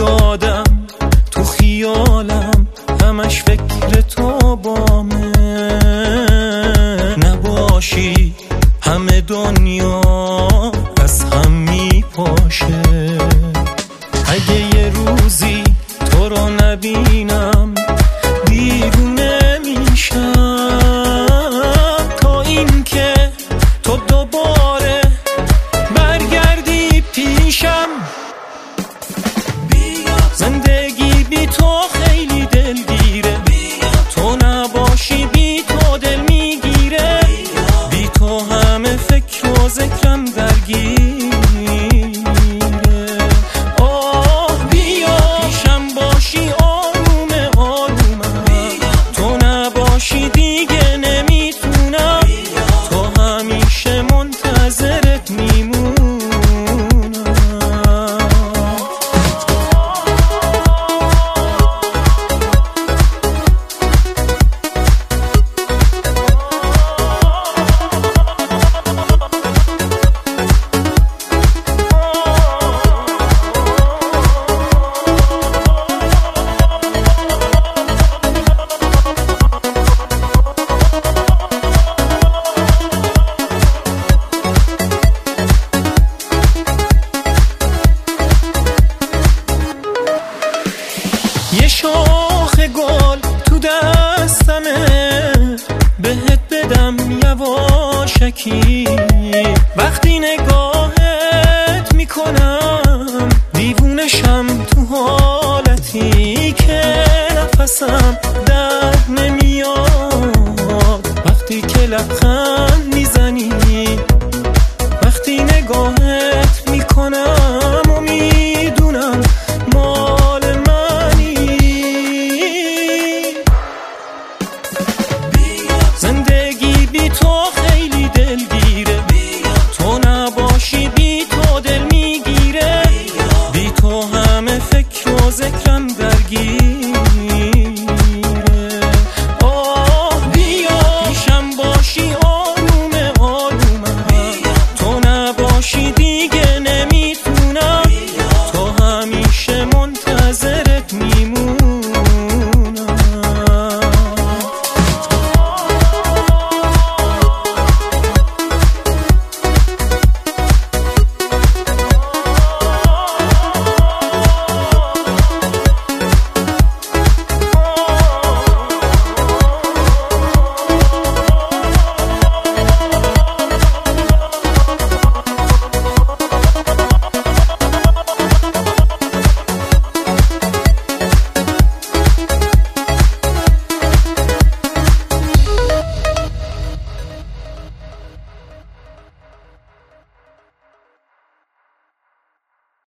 یادم تو خیالم همش فکر تو بامه. نباشی همه دنیا از هم میپاشه. اگه یه روزی تو رو نبینم دیوونه میشم، تا این که تو دوباره برگردی پیشم. زندگی بی تو خیلی دلگیره، تو نباشی بی تو دل میگیره. بی تو همه فکر و ذکرم درگیره. آه بیا پیشم باشی آرومه آرومم، تو نباشی دیگه نمیتونم. تو همیشه منتظرت میمونم. یه شاخ گل تو دستمه، بهت بدم یواشکی. وقتی نگاهت میکنم دیوونشم، تو حالتی که نفسم در نمیاد. وقتی که لبخند